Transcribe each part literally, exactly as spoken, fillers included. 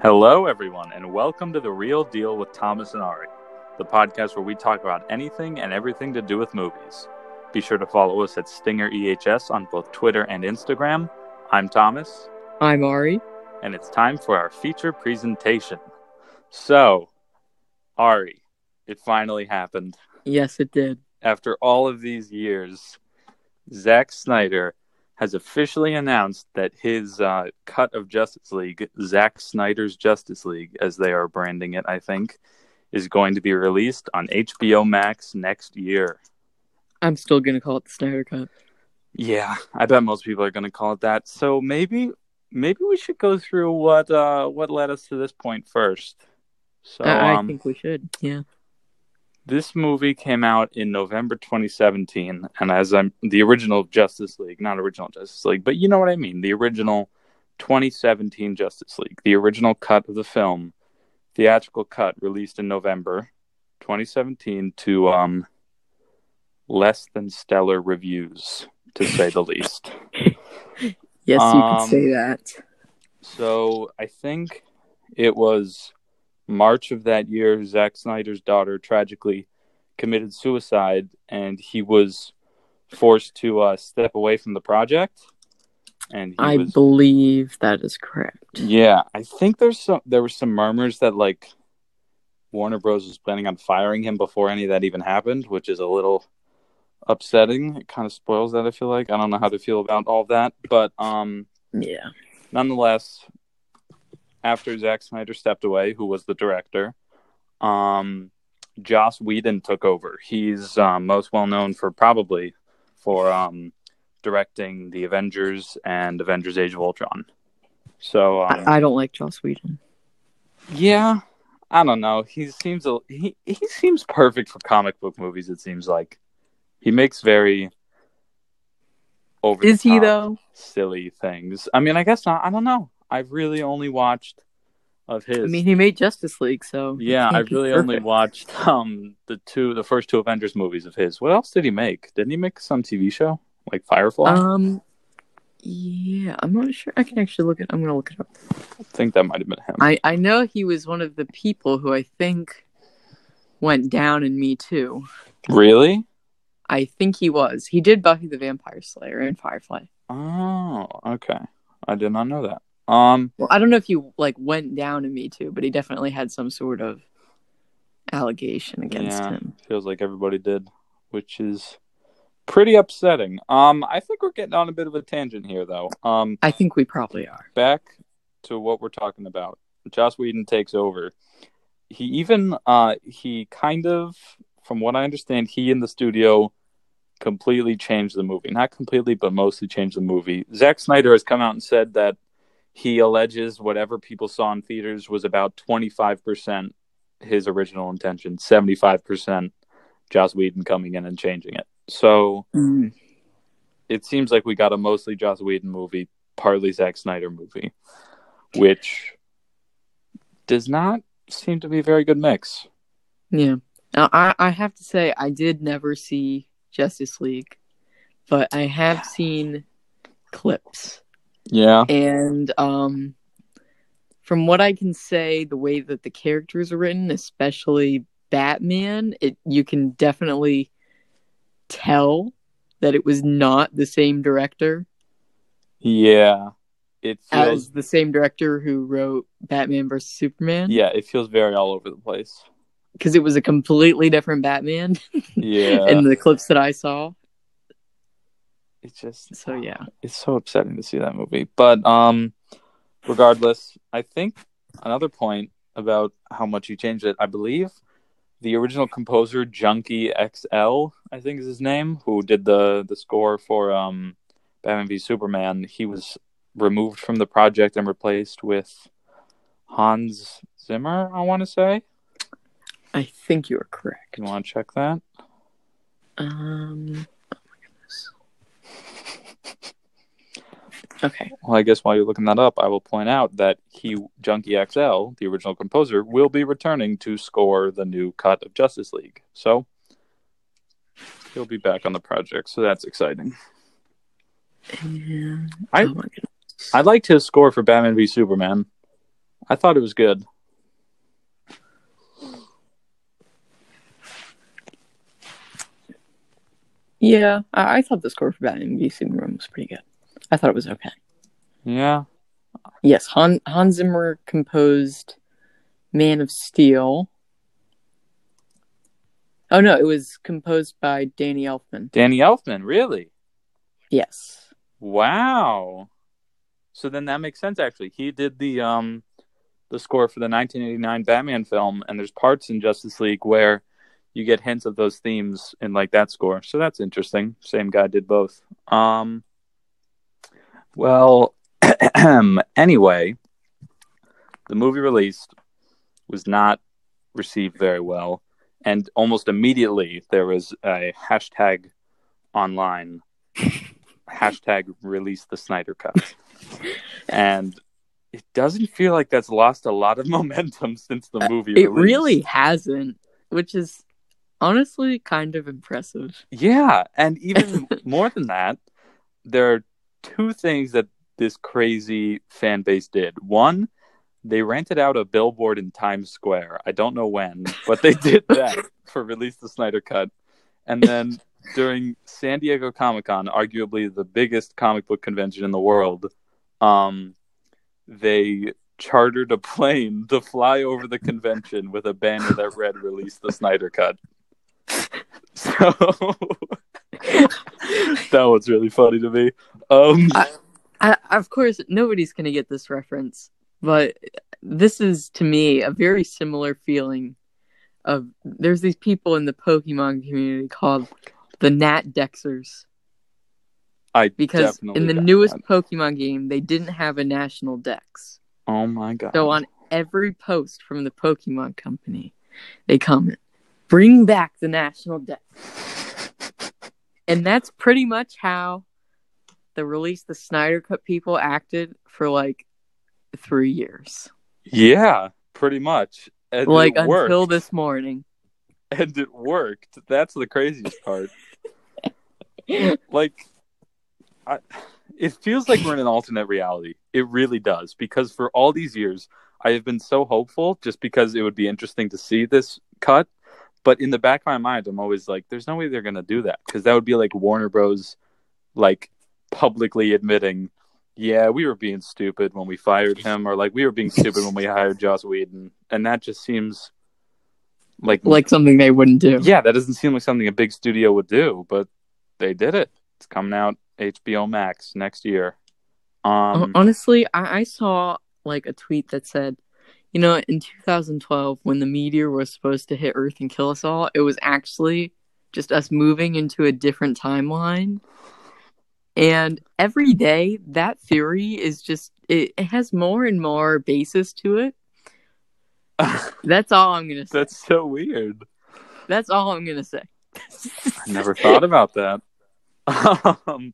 Hello, everyone, and welcome to The Real Deal with Thomas and Ari, the podcast where we talk about anything and everything to do with movies. Be sure to follow us at Stinger E H S on both Twitter and Instagram. I'm Thomas. I'm Ari. And it's time for our feature presentation. So, Ari, it finally happened. Yes, it did. After all of these years, Zack Snyder has officially announced that his uh, cut of Justice League, Zack Snyder's Justice League, as they are branding it, I think, is going to be released on H B O Max next year. I'm still going to call it the Snyder Cut. Yeah, I bet most people are going to call it that. So maybe maybe we should go through what uh, what led us to this point first. So I, I um, think we should, yeah. This movie came out in November twenty seventeen, and as I'm the original Justice League, not original Justice League, but you know what I mean, the original twenty seventeen Justice League, the original cut of the film, theatrical cut released in November twenty seventeen to um less than stellar reviews, to say the least. Yes, um, you could say that. So I think it was March of that year, Zack Snyder's daughter tragically committed suicide, and he was forced to uh, step away from the project. And he I was, believe that is correct. Yeah, I think there's some. There were some murmurs that like Warner Bros. Was planning on firing him before any of that even happened, which is a little upsetting. It kind of spoils that. I feel like I don't know how to feel about all that, but um, yeah. Nonetheless, after Zack Snyder stepped away, who was the director, um, Joss Whedon took over. He's um, most well known for probably for um, directing the Avengers and Avengers: Age of Ultron. So um, I, I don't like Joss Whedon. Yeah, I don't know. He seems a, he he seems perfect for comic book movies. It seems like he makes very over Is the he top, though? silly things. I mean, I guess not. I don't know. I've really only watched of his. I mean, he made Justice League, so yeah, I've really perfect. only watched um the two, the first two Avengers movies of his. What else did he make? Didn't he make some T V show like Firefly? Um, yeah, I'm not sure. I can actually look it. I'm gonna look it up. I think that might have been him. I I know he was one of the people who I think went down in Me Too. Really? I think he was. He did Buffy the Vampire Slayer and Firefly. Oh, okay. I did not know that. Um, well, I don't know if he like went down in Me Too, but he definitely had some sort of allegation against yeah, him. Feels like everybody did, which is pretty upsetting. Um, I think we're getting on a bit of a tangent here, though. Um, I think we probably are. Back to what we're talking about. Joss Whedon takes over. He even, uh, he kind of, from what I understand, he in the studio completely changed the movie. Not completely, but mostly changed the movie. Zack Snyder has come out and said that he alleges whatever people saw in theaters was about twenty-five percent his original intention, seventy-five percent Joss Whedon coming in and changing it. So mm. it seems like we got a mostly Joss Whedon movie, partly Zack Snyder movie, which does not seem to be a very good mix. Yeah. Now, I, I have to say, I did never see Justice League, but I have seen clips. Yeah. And um, from what I can say, the way that the characters are written, especially Batman, it you can definitely tell that it was not the same director. Yeah. It feels as the same director who wrote Batman versus Superman. Yeah, it feels very all over the place. Because it was a completely different Batman. Yeah. In the clips that I saw. It's just so yeah. It's so upsetting to see that movie. But um regardless, I think another point about how much he changed it, I believe the original composer Junkie X L, I think is his name, who did the the score for um Batman v Superman, he was removed from the project and replaced with Hans Zimmer, I want to say. I think you are correct. You want to check that? Um, oh my goodness. Okay. Well, I guess while you're looking that up, I will point out that he, Junkie X L, the original composer, will be returning to score the new cut of Justice League. So he'll be back on the project, so that's exciting. And... I oh my goodness. I liked his score for Batman v Superman. I thought it was good. Yeah, I, I thought the score for Batman v Superman was pretty good. I thought it was okay. Yeah. Yes, Han, Hans Zimmer composed Man of Steel. Oh, no, it was composed by Danny Elfman. Danny Elfman, really? Yes. Wow. So then that makes sense, actually. He did the um the score for the nineteen eighty-nine Batman film, and there's parts in Justice League where you get hints of those themes in like that score. So that's interesting. Same guy did both. Um well anyway, the movie released was not received very well, and almost immediately there was a hashtag online hashtag release the Snyder Cut. And it doesn't feel like that's lost a lot of momentum since the movie It released. really hasn't, which is honestly kind of impressive. Yeah, and even more than that, there are two things that this crazy fan base did. One, they rented out a billboard in Times Square. I don't know when, but they did that for Release the Snyder Cut. And then during San Diego Comic-Con, arguably the biggest comic book convention in the world, um, they chartered a plane to fly over the convention with a banner that read "Release the Snyder Cut." So that was really funny to me. Um, I, I, of course, nobody's gonna get this reference, but this is to me a very similar feeling. Of there's these people in the Pokemon community called the Nat Dexers. I because in the got newest that. Pokemon game, they didn't have a national dex. Oh my god! So on every post from the Pokemon company, they comment, "Bring back the national dex," and that's pretty much how the Release the Snyder Cut people acted for like three years. Yeah, pretty much. And like it until worked. this morning. And it worked. That's the craziest part. Like, I, it feels like we're in an alternate reality. It really does. Because for all these years, I have been so hopeful just because it would be interesting to see this cut. But in the back of my mind, I'm always like, there's no way they're going to do that. Because that would be like Warner Bros. Like publicly admitting, yeah, we were being stupid when we fired him. Or like, we were being stupid when we hired Joss Whedon. And that just seems like... Like something they wouldn't do. Yeah, that doesn't seem like something a big studio would do. But they did it. It's coming out H B O Max next year. Um, Honestly, I, I saw like a tweet that said, you know, in two thousand twelve, when the meteor was supposed to hit Earth and kill us all, it was actually just us moving into a different timeline. And every day, that theory is just, it, it has more and more basis to it. That's all I'm going to say. That's so weird. That's all I'm going to say. I never thought about that. Um,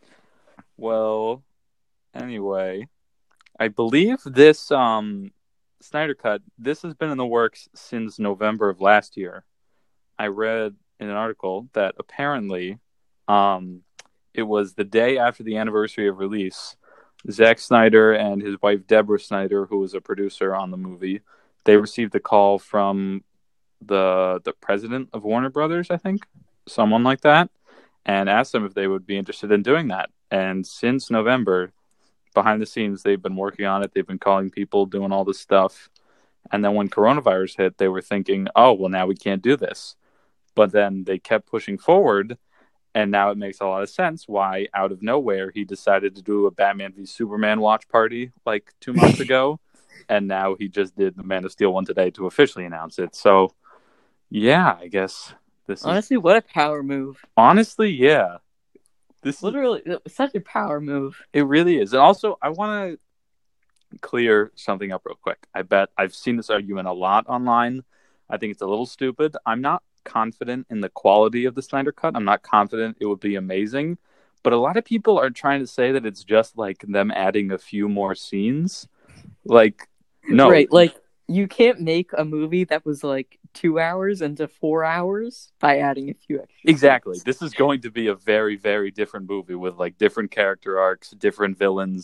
well, anyway, I believe this um, Snyder Cut, this has been in the works since November of last year. I read in an article that apparently um, it was the day after the anniversary of release. Zack Snyder and his wife Deborah Snyder, who was a producer on the movie, they received a call from the the president of Warner Brothers, I think, someone like that, and asked them if they would be interested in doing that. And since November, behind the scenes, they've been working on it. They've been calling people, doing all this stuff. And then when coronavirus hit, they were thinking, oh, well, now we can't do this. But then they kept pushing forward, and now it makes a lot of sense why, out of nowhere, he decided to do a Batman v Superman watch party like two months ago. And now he just did the Man of Steel one today to officially announce it. So, yeah, I guess this Honestly, is... what a power move. Honestly, yeah. This Literally, is... such a power move. It really is. And also, I want to clear something up real quick. I bet I've seen this argument a lot online. I think it's a little stupid. I'm not confident in the quality of the Snyder Cut. I'm not confident it would be amazing. But a lot of people are trying to say that it's just like them adding a few more scenes. Like, no. Right, like, you can't make a movie that was like two hours into four hours by adding a few extra Exactly. scenes. This is going to be a very, very different movie with like different character arcs, different villains.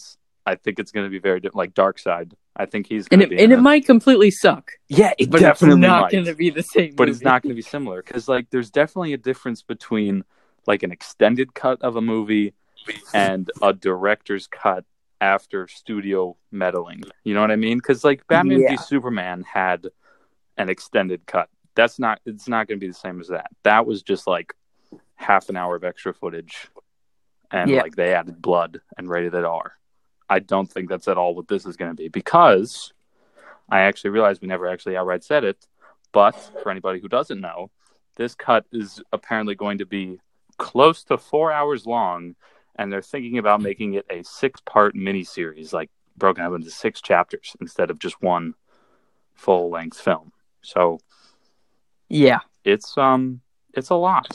I think it's going to be very different. Like Darkseid, I think he's and going to it, be. and in it might completely suck. Yeah, it but definitely it's not might. going to be the same. But movie. it's not going to be similar because, like, there's definitely a difference between like an extended cut of a movie and a director's cut after studio meddling. You know what I mean? Because like Batman Yeah. v Superman had an extended cut. That's not. It's not going to be the same as that. That was just like half an hour of extra footage, and Yeah. like they added blood and rated it R. I don't think that's at all what this is going to be because I actually realized we never actually outright said it. But for anybody who doesn't know, this cut is apparently going to be close to four hours long, and they're thinking about making it a six-part miniseries, like broken up into six chapters instead of just one full-length film. So, Yeah. it's um, it's a lot.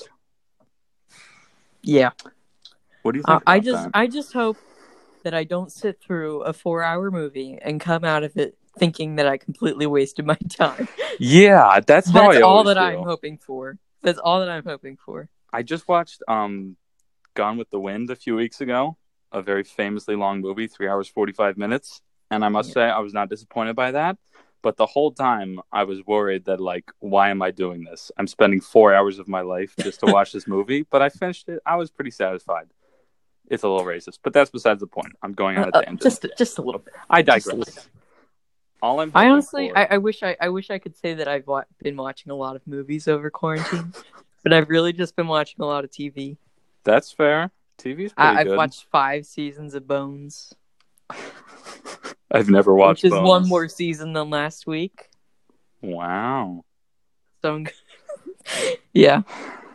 Yeah. What do you Uh, think? About I just, that? I just hope that I don't sit through a four-hour movie and come out of it thinking that I completely wasted my time. Yeah, that's how That's I all always that feel. I'm hoping for. That's all that I'm hoping for. I just watched um, Gone with the Wind a few weeks ago, a very famously long movie, three hours forty-five minutes, and I must Yeah. say I was not disappointed by that. But the whole time I was worried that like, why am I doing this? I'm spending four hours of my life just to watch this movie, but I finished it. I was pretty satisfied. It's a little racist, but that's besides the point. I'm going on a Uh, tangent. just, just a little bit. I Just a digress. little bit. All I'm I hoping honestly, for- I, I wish I, I wish I could say that I've wa- been watching a lot of movies over quarantine, but I've really just been watching a lot of T V. That's fair. T V's pretty I, I've good. watched five seasons of Bones, I've never watched which is Bones. one more season than last week. Wow. So, I'm... yeah.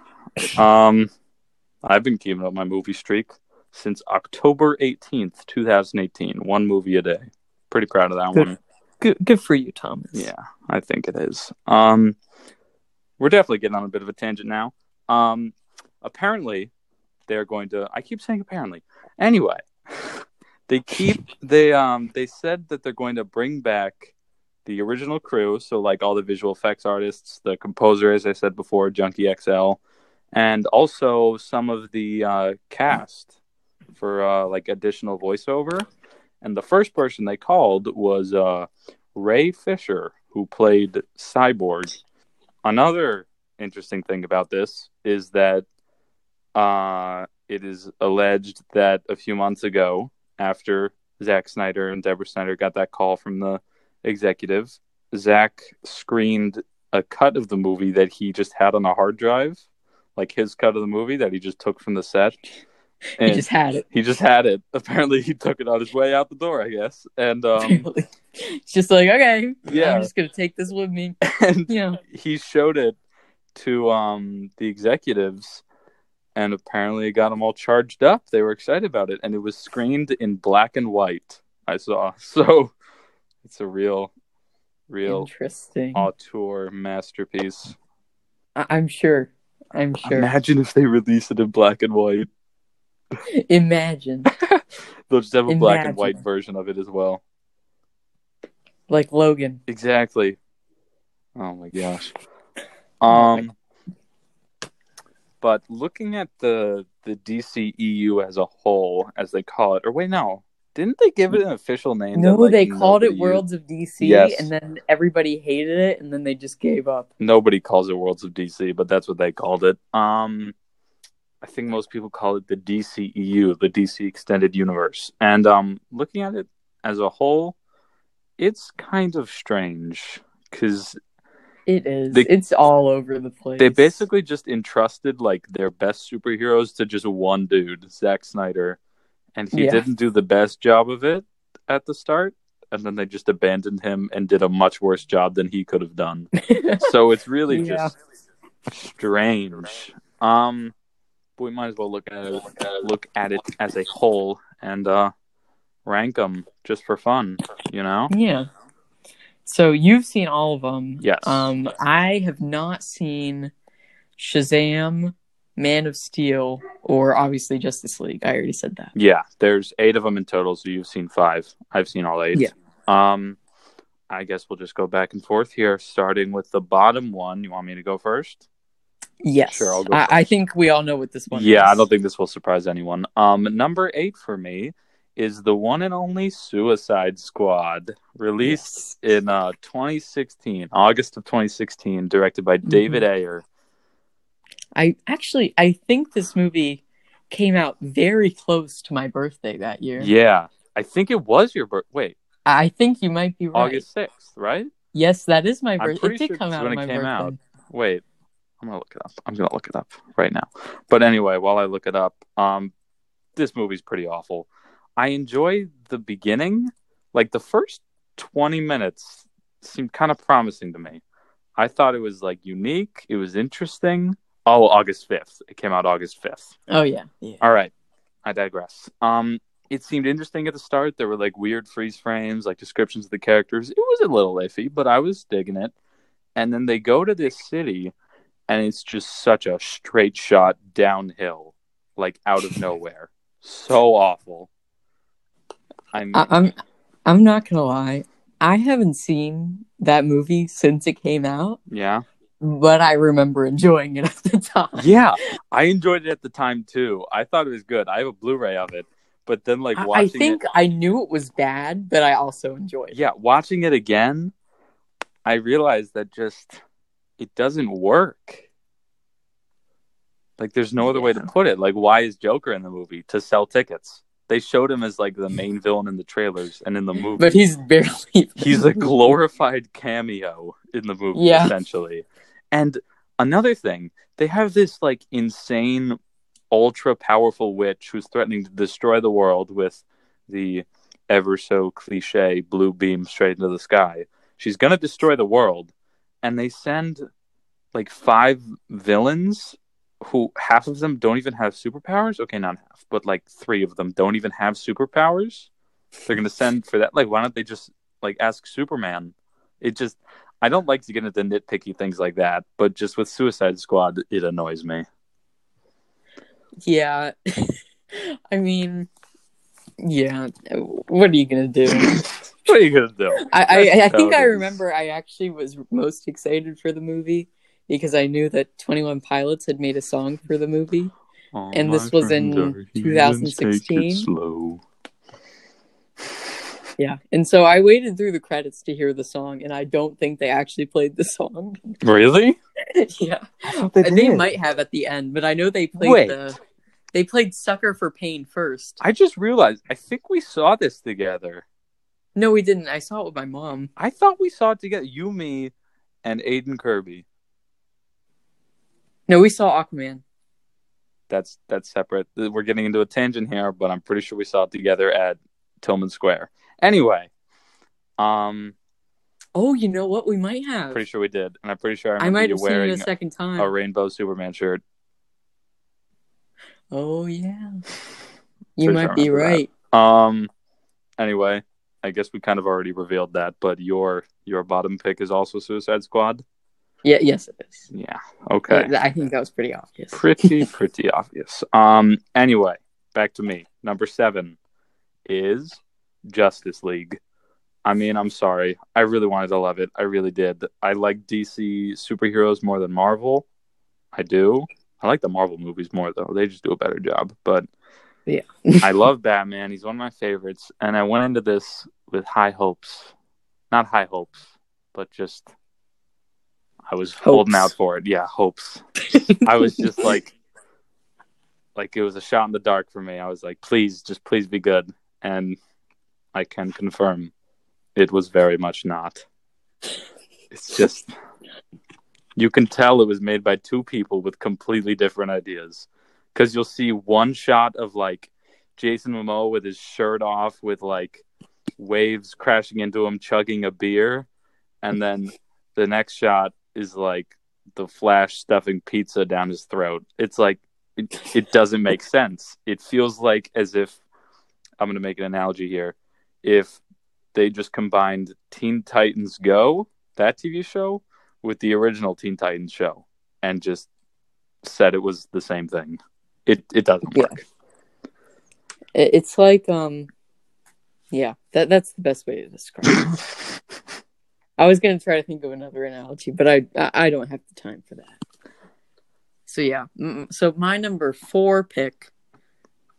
Um, I've been keeping up my movie streak since October eighteenth, twenty eighteen. One movie a day. Pretty proud of that Good. one. Good, good for you, Thomas. Yeah, I think it is. Um, we're definitely getting on a bit of a tangent now. Um, apparently, they're going to. I keep saying apparently. Anyway, they keep they um they said that they're going to bring back the original crew. So like all the visual effects artists, the composer, as I said before, Junkie X L, and also some of the uh, cast for uh, like additional voiceover. And the first person they called was uh, Ray Fisher, who played Cyborg. Another interesting thing about this is that uh, it is alleged that a few months ago, after Zack Snyder and Deborah Snyder got that call from the executive, Zack screened a cut of the movie that he just had on a hard drive, like his cut of the movie that he just took from the set. He just had it. He just had it. Apparently, he took it on his way out the door, I guess. And um, it's just like, okay, yeah, I'm just gonna take this with me. And yeah, he showed it to um, the executives, and apparently, it got them all charged up. They were excited about it, and it was screened in black and white. I saw, so it's a real, real interesting auteur masterpiece. I- I'm sure. I'm sure. Imagine if they release it in black and white. Imagine. They'll just have a Imagine. black and white version of it as well. Like Logan. Exactly. Oh my gosh. Um, but looking at the the D C E U as a whole, as they call it, or wait, no, didn't they give it an official name? No, that, like, they called it nobody Worlds used? of D C, Yes. and then everybody hated it, and then they just gave up. Nobody calls it Worlds of D C, but that's what they called it. Um, I think most people call it the D C E U, the D C Extended Universe. And um, looking at it as a whole, it's kind of strange because It is. They- it's all over the place. they basically just entrusted like their best superheroes to just one dude, Zack Snyder, and he Yeah. didn't do the best job of it at the start, and then they just abandoned him and did a much worse job than he could have done. So it's really Yeah. just strange. Um, but we might as well look at it look at it as a whole and uh, rank them just for fun, you know? Yeah. So you've seen all of them. Yes. Um, I have not seen Shazam, Man of Steel, or obviously Justice League. I already said that. Yeah, there's eight of them in total, so you've seen five. I've seen all eight. Yeah. Um, I guess we'll just go back and forth here, starting with the bottom one. You want me to go first? Yes. Sure, I'll go I, I first. think we all know what this one is. Yeah, I don't think this will surprise anyone. Um, number eight for me is the one and only Suicide Squad, released Yes. in uh, twenty sixteen, August of twenty sixteen, directed by David Mhm. Ayer. I actually, I think this movie came out very close to my birthday that year. Yeah, I think it was your birth. Wait, I think you might be right. August sixth, right? Yes, that is my I'm birthday. pretty It did sure come this is out when on it my came birthday. out. Wait, I'm gonna look it up. I'm gonna look it up right now. But anyway, while I look it up, um, this movie's pretty awful. I enjoy the beginning. Like the first twenty minutes seemed kind of promising to me. I thought it was like unique. It was interesting. Oh, August fifth. It came out August fifth. Oh yeah. yeah. All right. I digress. Um, it seemed interesting at the start. There were like weird freeze frames, like descriptions of the characters. It was a little iffy, but I was digging it. And then they go to this city, and it's just such a straight shot downhill, like out of nowhere. So awful. I mean, I- I'm I'm not gonna lie. I haven't seen that movie since it came out, yeah. but I remember enjoying it at the time. Yeah, I enjoyed it at the time too. I thought it was good. I have a Blu-ray of it, but then like I, watching I think it, I knew it was bad, but I also enjoyed it. yeah, watching it again, I realized that just it doesn't work. Like, there's no other way to Yeah. put it. Like, why is Joker in the movie? To sell tickets. They showed him as like the main villain in the trailers and in the movie. But he's barely. He's a glorified cameo in the movie, Yeah. essentially. And another thing, they have this like insane, ultra powerful witch who's threatening to destroy the world with the ever so cliche blue beam straight into the sky. She's gonna destroy the world, and they send like five villains who half of them don't even have superpowers. Okay, not half, but like three of them don't even have superpowers. They're gonna send for that. Like, why don't they just like ask Superman? It just, I don't like to get into nitpicky things like that, but just with Suicide Squad, it annoys me. Yeah. I mean, yeah. What are you gonna do? What are you gonna do? I, I, I That's think how I it is. remember I actually was most excited for the movie because I knew that twenty-one Pilots had made a song for the movie. Oh, And this my was in friends are twenty humans, sixteen. take it slow. Yeah. And so I waited through the credits to hear the song, and I don't think they actually played the song. Really? yeah. I thought they And they did. might have at the end, but I know they played Wait. the they played Sucker for Pain first. I just realized, I think we saw this together. No, we didn't. I saw it with my mom. I thought we saw it together. You, me, and Aiden Kirby. No, we saw Aquaman. That's that's separate. We're getting into a tangent here, but I'm pretty sure we saw it together at Tillman Square. Anyway, um, Oh, you know what? We might have. pretty sure we did, and I'm pretty sure I I remember might you have seen it wearing a second time. a rainbow Superman shirt. Oh yeah, you Pretty might sure I be remember right. that. Um, anyway, I guess we kind of already revealed that, but your your bottom pick is also Suicide Squad. Yeah, yes, it is. Yeah. Okay. Yeah, I think that was pretty obvious. Pretty pretty obvious. Um. Anyway, back to me. Number seven is Justice League. I mean, I'm sorry. I really wanted to love it. I really did. I like D C superheroes more than Marvel. I do. I like the Marvel movies more, though. They just do a better job. But Yeah. I love Batman. He's one of my favorites. And I went into this with high hopes. Not high hopes, but just I was Hopes. holding out for it. Yeah, hopes. I was just like, like it was a shot in the dark for me. I was like, please, just please be good. And I can confirm it was very much not. It's just, you can tell it was made by two people with completely different ideas. Because you'll see one shot of like Jason Momoa with his shirt off with like waves crashing into him chugging a beer. And then the next shot is like the Flash stuffing pizza down his throat. It's like, it, it doesn't make sense. It feels like as if, I'm going to make an analogy here, if they just combined Teen Titans Go, that T V show, with the original Teen Titans show and just said it was the same thing. It it doesn't Yeah. work. It- It's like, um, yeah, that that's the best way to describe it. I was gonna try to think of another analogy, but I I I don't have the time for that. So yeah, mm, so my number four pick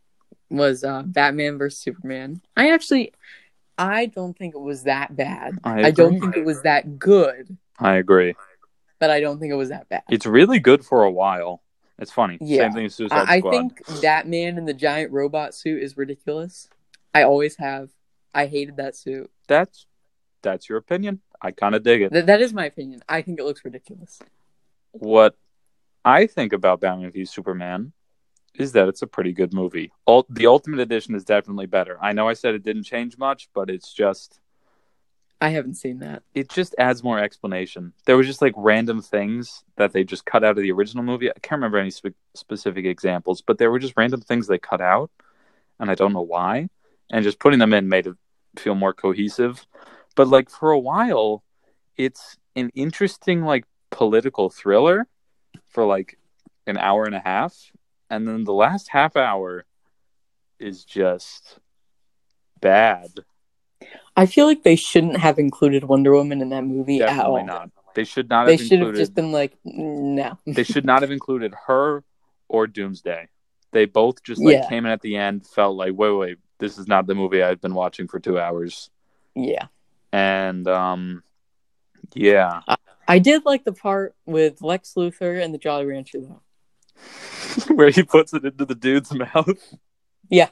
was uh, Batman versus Superman. I actually, I don't think it was that bad. I I don't agree. think it was that good, I agree. but I don't think it was that bad. It's really good for a while. It's funny. Yeah. Same thing as Suicide I, I Squad. think that man in the giant robot suit is ridiculous. I always have. I hated that suit. That's that's your opinion. I kind of dig it. Th- that is my opinion. I think it looks ridiculous. What I think about Batman v Superman is that it's a pretty good movie. All, the Ultimate Edition is definitely better. I know I said it didn't change much, but it's just... I haven't seen that. It just adds more explanation. There was just like random things that they just cut out of the original movie. I can't remember any spe- specific examples, but there were just random things they cut out, and I don't know why. And just putting them in made it feel more cohesive. But like for a while, it's an interesting like political thriller for like an hour and a half. And then the last half hour is just bad. I feel like they shouldn't have included Wonder Woman in that movie Definitely at all. not. They should not They have should included... have just been like, no. They should not have included her or Doomsday. They both just like Yeah. came in at the end, felt like, wait, wait, this is not the movie I've been watching for two hours. Yeah. And, um, yeah. I, I did like the part with Lex Luthor and the Jolly Rancher, though. Where he puts it into the dude's mouth. Yeah.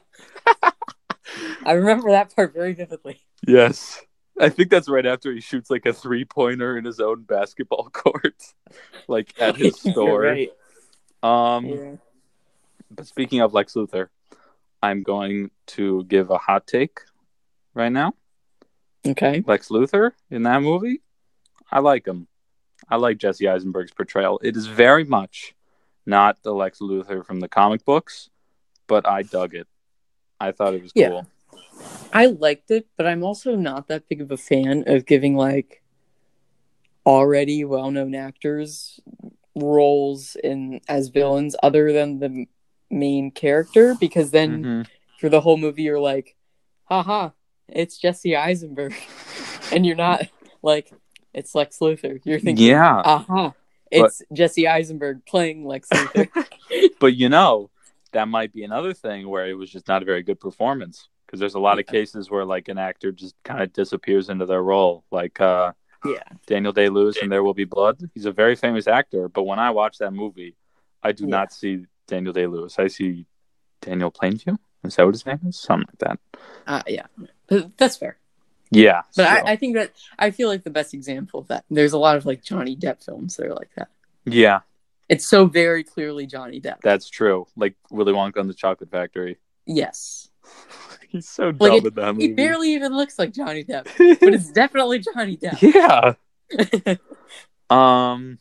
I remember that part very vividly. Yes. I think that's right after he shoots like a three-pointer in his own basketball court. Like at his store. Right. Um, Yeah. But speaking of Lex Luthor, I'm going to give a hot take right now. Okay. Lex Luthor in that movie, I like him. I like Jesse Eisenberg's portrayal. It is very much not the Lex Luthor from the comic books, but I dug it. I thought it was Yeah. cool. I liked it, but I'm also not that big of a fan of giving like already well-known actors roles in as villains other than the main character, because then Mm-hmm. for the whole movie you're like, haha, it's Jesse Eisenberg. And you're not like, it's Lex Luthor. You're thinking, Yeah. aha, it's Jesse Eisenberg playing Lex Luthor. But you know, that might be another thing where it was just not a very good performance. Because there's a lot of Yeah. cases where like an actor just kind of disappears into their role. Like uh, Yeah. Daniel Day-Lewis in There Will Be Blood. He's a very famous actor, but when I watch that movie, I do Yeah. not see Daniel Day-Lewis. I see Daniel Plainview. Is that what his name is? Something like that. Uh, yeah. But that's fair. Yeah. But so- I, I think that I feel like the best example of that. There's a lot of like Johnny Depp films that are like that. yeah, It's so very clearly Johnny Depp. that's true. Like Willy Wonka and the Chocolate Factory. Yes. He's so dumb Like in that movie. It barely even looks like Johnny Depp, but it's definitely Johnny Depp. Yeah. Um,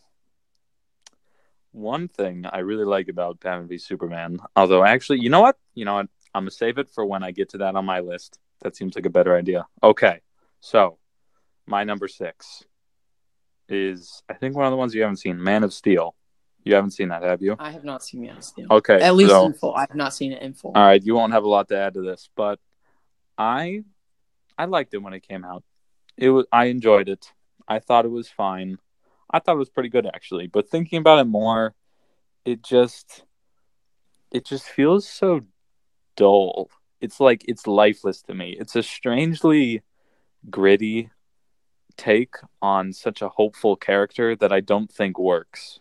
one thing I really like about Batman v Superman, although actually, you know what? You know what? I'm going to save it for when I get to that on my list. That seems like a better idea. Okay. So, my number six is, I think, one of the ones you haven't seen, Man of Steel. You haven't seen that, have you? I have not seen Man of Steel. Okay. At least so, in full. I have not seen it in full. all right, you won't have a lot to add to this, but I I liked it when it came out. It was I enjoyed it. I thought it was fine. I thought it was pretty good actually, but thinking about it more, it just it just feels so dull. It's like it's lifeless to me. It's a strangely gritty take on such a hopeful character that I don't think works.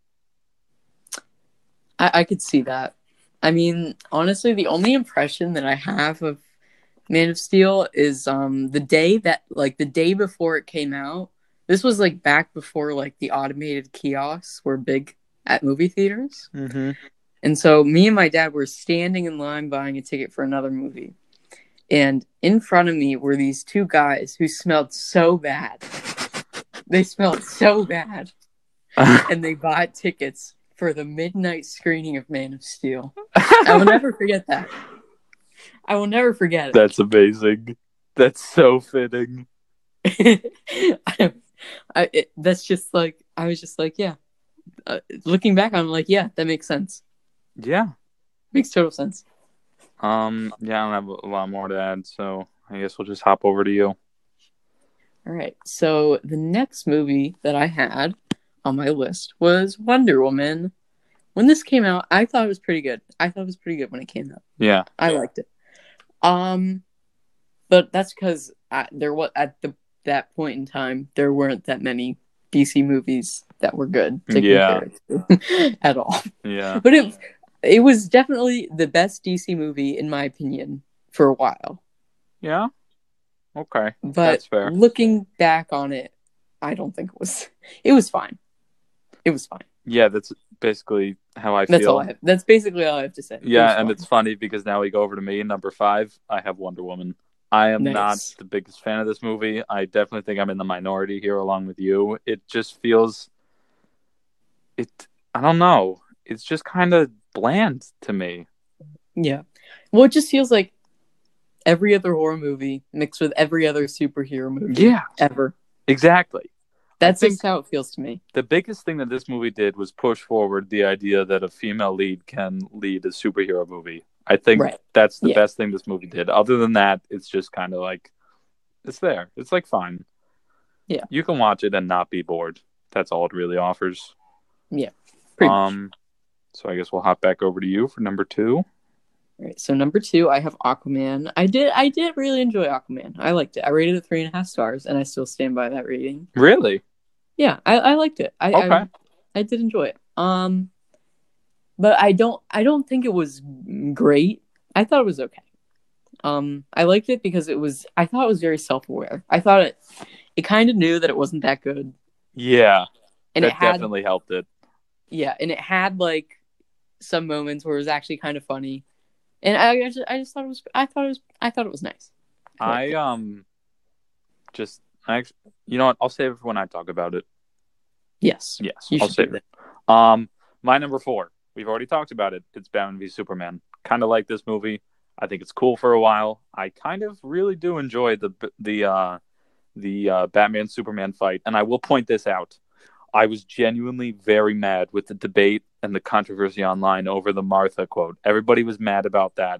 I, I could see that. I mean, honestly, the only impression that I have of Man of Steel is um the day that like the day before it came out. This was like back before like the automated kiosks were big at movie theaters. Mm-hmm. And so me and my dad were standing in line buying a ticket for another movie. And in front of me were these two guys who smelled so bad. They smelled so bad. And they bought tickets for the midnight screening of Man of Steel. I will never forget that. I will never forget it. That's amazing. That's so fitting. I, I, it, that's just like, I was just like, yeah. Uh, looking back, I'm like, yeah, that makes sense. Yeah. Makes total sense. Um, yeah, I don't have a lot more to add, so I guess we'll just hop over to you. All right. So the next movie that I had on my list was Wonder Woman when this came out, I thought it was pretty good. I thought it was pretty good when it came out. Yeah. I liked it. Um, but that's because there was at the that point in time there weren't that many D C movies that were good to Yeah. compare it to at all. Yeah. But it it was definitely the best D C movie in my opinion for a while. Yeah. Okay. But That's fair. looking back on it, I don't think it was. It was fine. It was fine. Yeah, that's basically how I That's feel. all I have. That's basically all I have to say. It Yeah, was and fine. it's funny because now we go over to me, number five. I have Wonder Woman. I am Nice. not the biggest fan of this movie. I definitely think I'm in the minority here, along with you. It just feels, it. I don't know. It's just kind of bland to me. Yeah. Well, it just feels like every other horror movie mixed with every other superhero movie. Yeah, ever. Exactly. That's think- just how it feels to me. The biggest thing that this movie did was push forward the idea that a female lead can lead a superhero movie. I think Right. that's the Yeah. best thing this movie did. Other than that, it's just kind of like, it's there. It's like fine. Yeah. You can watch it and not be bored. That's all it really offers. Yeah. Pretty much. um, So I guess we'll hop back over to you for number two. All right. So number two, I have Aquaman. I did. I did really enjoy Aquaman. I liked it. I rated it three and a half stars, and I still stand by that rating. Really? Yeah, I, I liked it. I, Okay. I I did enjoy it. Um, but I don't. I don't think it was great. I thought it was okay. Um, I liked it because it was. I thought it was very self-aware. I thought it. It kind of knew that it wasn't that good, Yeah. and that it had. definitely helped it. Yeah, and it had like some moments where it was actually kind of funny, and I, I just. I just thought it was. I thought it was. I thought it was nice. I liked I it. um, just I. act- You know what? I'll save it for when I talk about it. Yes. Yes, You I'll should do save it. Um, my number four. We've already talked about it. It's Batman v Superman. Kind of like this movie. I think it's cool for a while. I kind of really do enjoy the the uh, the uh, Batman Superman fight, and I will point this out. I was genuinely very mad with the debate and the controversy online over the Martha quote. Everybody was mad about that.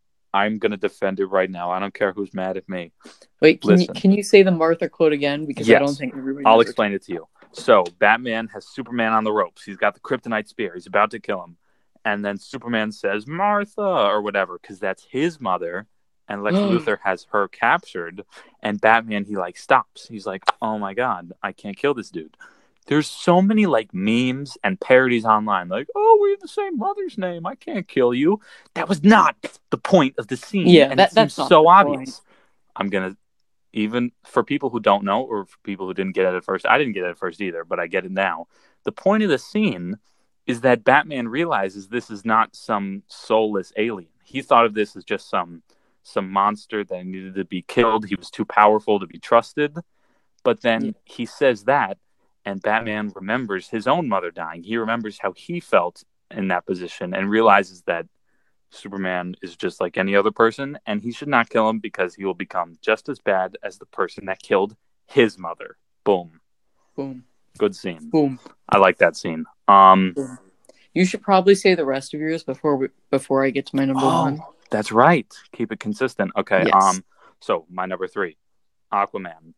I'm gonna defend it right now. I don't care who's mad at me. Wait, can you Listen. can you say the Martha quote again? Because I Yes. don't think everybody. I'll knows her. explain it to you. So Batman has Superman on the ropes. He's got the kryptonite spear. He's about to kill him. And then Superman says, Martha, or whatever, because that's his mother. And Lex Luthor has her captured. And Batman, he like stops. He's like, oh my God, I can't kill this dude. There's so many like memes and parodies online. Like, oh, we have the same mother's name. I can't kill you. That was not the point of the scene. Yeah, and that- it that's seems not so the obvious. point. I'm going to, even for people who don't know, or for people who didn't get it at first, I didn't get it at first either, but I get it now. The point of the scene is that Batman realizes this is not some soulless alien. He thought of this as just some some monster that needed to be killed. He was too powerful to be trusted. But then Yeah. he says that, and Batman remembers his own mother dying. He remembers how he felt in that position and realizes that Superman is just like any other person, and he should not kill him because he will become just as bad as the person that killed his mother. Boom. Boom. Good scene. Boom. I like that scene. Um, Boom. You should probably say the rest of yours before we, before I get to my number oh, one. that's right. Keep it consistent. Okay. Yes. Um, so my number three, Aquaman.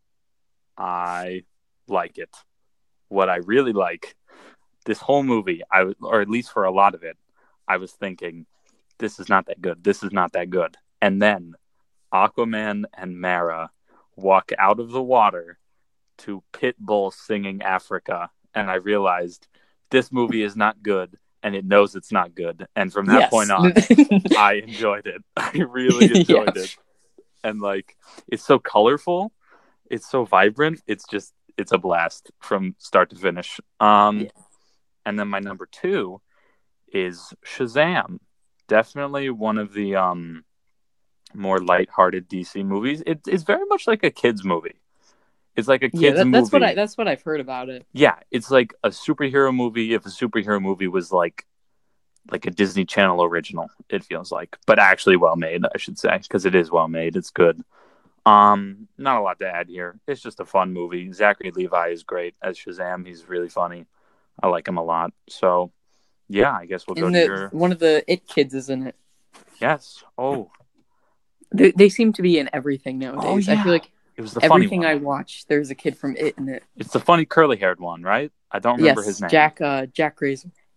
I like it. What I really like, this whole movie, I was, or at least for a lot of it, I was thinking, this is not that good. This is not that good. And then Aquaman and Mara walk out of the water to Pitbull singing Africa, and I realized this movie is not good, and it knows it's not good. And from that Yes. point on, I enjoyed it. I really enjoyed Yeah. it. And like, it's so colorful, it's so vibrant. It's just, it's a blast from start to finish. Um, Yeah. And then my number two is Shazam. Definitely one of the um more lighthearted D C movies. It, it's very much like a kids movie. It's like a kids yeah, that, movie. that's what I that's what I've heard about it. Yeah, it's like a superhero movie if a superhero movie was like like a Disney Channel original, it feels like. But actually well made, I should say, because it is well made. It's good. Um, not a lot to add here. It's just a fun movie. Zachary Levi is great as Shazam. He's really funny. I like him a lot. So, yeah, I guess we'll go And to the, your... one of the It kids is in it. Yes. Oh, They, they seem to be in everything nowadays. Oh, I yeah. feel like it was the funny everything one. I watch, there's a kid from It in it. It's the funny curly-haired one, right? I don't remember Yes, his name. Jack uh, Jack Razor.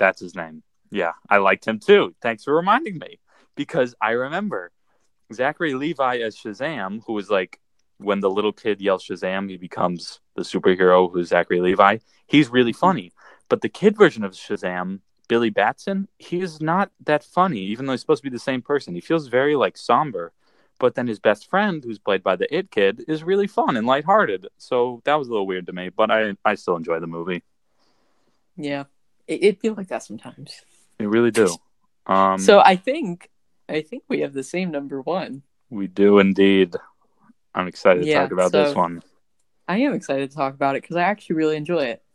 That's his name. Yeah, I liked him too. Thanks for reminding me. Because I remember Zachary Levi as Shazam, who was like, when the little kid yells Shazam, he becomes the superhero who's Zachary Levi. He's really funny. But the kid version of Shazam, Billy Batson, he is not that funny, even though he's supposed to be the same person. He feels very like somber. But then his best friend, who's played by the It Kid, is really fun and lighthearted. So that was a little weird to me, but I, I still enjoy the movie. Yeah, it, it feels like that sometimes. They really do. Um, so I think I think we have the same number one. We do indeed. I'm excited yeah, to talk about so this one. I am excited to talk about it because I actually really enjoy it.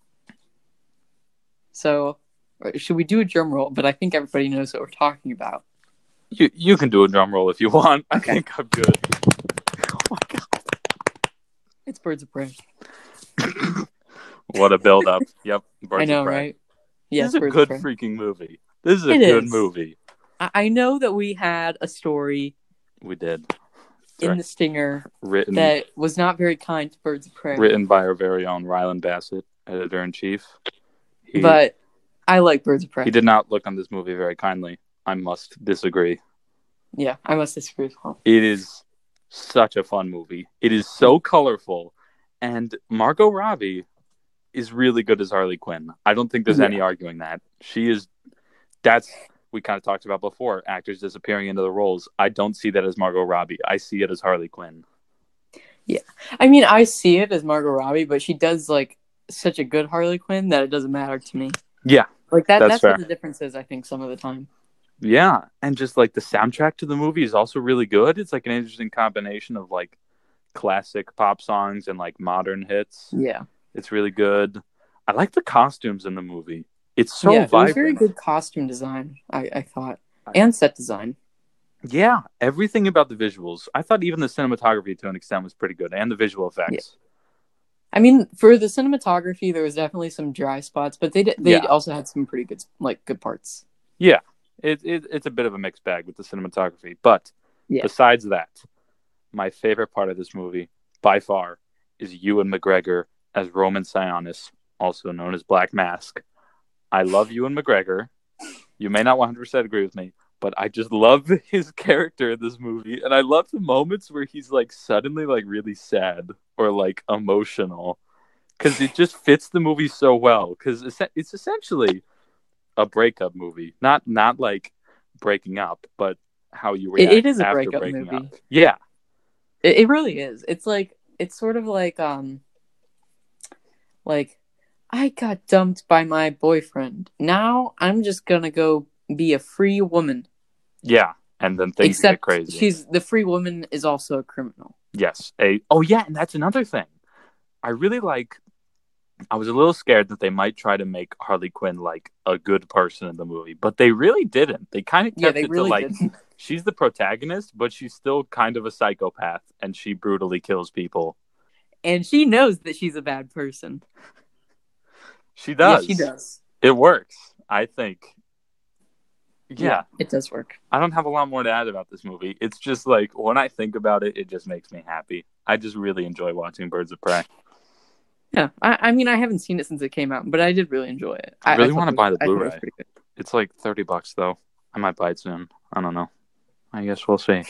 So, should we do a drum roll? But I think everybody knows what we're talking about. You you can do a drum roll if you want. Okay. I think I'm good. Oh my god. It's Birds of Prey. What a build up. Yep. Birds I know, of Prey. right? Yes, this is a Birds good of Prey. freaking movie. This is a It good is. movie. I-, I know that we had a story We did. in Sorry. the Stinger Written that was not very kind to Birds of Prey. written by our very own Ryland Bassett, editor in chief. He, but I like Birds of Prey. he did not look on this movie very kindly. I must disagree. Yeah, I must disagree as well. It is such a fun movie. It is so colorful, and Margot Robbie is really good as Harley Quinn. I don't think there's Yeah. any arguing that. She is. That's we kind of talked about before. Actors disappearing into the roles. I don't see that as Margot Robbie. I see it as Harley Quinn. Yeah, I mean, I see it as Margot Robbie, but she does like such a good Harley Quinn that it doesn't matter to me. Yeah, like that. that's That's, fair. what the difference is. I think some of the time. Yeah, and just like the soundtrack to the movie is also really good. It's like an interesting combination of like classic pop songs and like modern hits. Yeah, it's really good. I like the costumes in the movie. It's so yeah, vibrant. it was very good costume design. I, I thought, and set design. Yeah, everything about the visuals. I thought even the cinematography to an extent was pretty good, and the visual effects. Yeah. I mean, for the cinematography, there was definitely some dry spots, but they they Yeah. also had some pretty good like good parts. Yeah, it, it it's a bit of a mixed bag with the cinematography, but Yeah. besides that, my favorite part of this movie by far is Ewan McGregor as Roman Sionis, also known as Black Mask. I love Ewan McGregor. You may not one hundred percent agree with me, but I just love his character in this movie, and I love the moments where he's like suddenly like really sad or like emotional, because it just fits the movie so well. Because it's, it's essentially a breakup movie, not not like breaking up, but how you react It, it is a after breakup breaking movie. up. Yeah, It, it really is. It's like it's sort of like um, like I got dumped by my boyfriend. Now I'm just gonna go be a free woman. yeah, and then things Except get crazy. she's the free woman is also a criminal. Yes. A oh yeah, and that's another thing. I really like. I was a little scared that they might try to make Harley Quinn like a good person in the movie, but they really didn't. They kind of kept Yeah, they it really to like did. she's the protagonist, but she's still kind of a psychopath, and she brutally kills people. And she knows that she's a bad person. She does. Yeah, she does. It works, I think. Yeah. Yeah, it does work. I don't have a lot more to add about this movie. It's just like when I think about it, it just makes me happy. I just really enjoy watching Birds of Prey. Yeah, I, I mean, I haven't seen it since it came out, but I did really enjoy it. I really thought want to it was- buy the I thought it was Blu-ray. pretty good. It's like thirty bucks though. I might buy it soon. I don't know. I guess we'll see.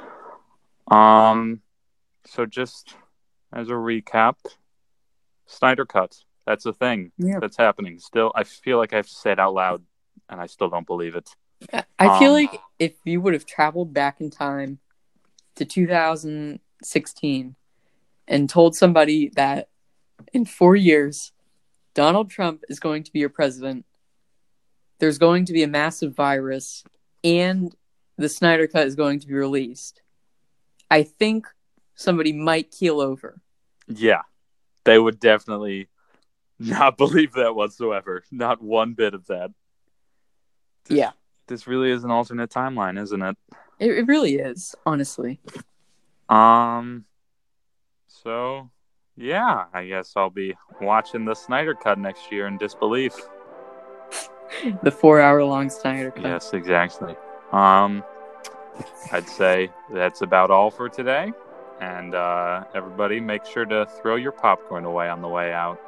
Um, so just as a recap, Snyder Cut. That's a thing. Yeah. That's happening. Still, I feel like I have to say it out loud, and I still don't believe it. I- I feel Um, like if you would have traveled back in time to two thousand sixteen and told somebody that in four years, Donald Trump is going to be your president, there's going to be a massive virus, and the Snyder Cut is going to be released, I think somebody might keel over. Yeah, they would definitely not believe that whatsoever. Not one bit of that. This, Yeah. This really is an alternate timeline, isn't it? It, it really is, honestly. Um, so, yeah, I guess I'll be watching the Snyder Cut next year in disbelief. The four-hour-long Snyder Cut. Yes, exactly. Um, I'd say that's about all for today. And uh, everybody, make sure to throw your popcorn away on the way out.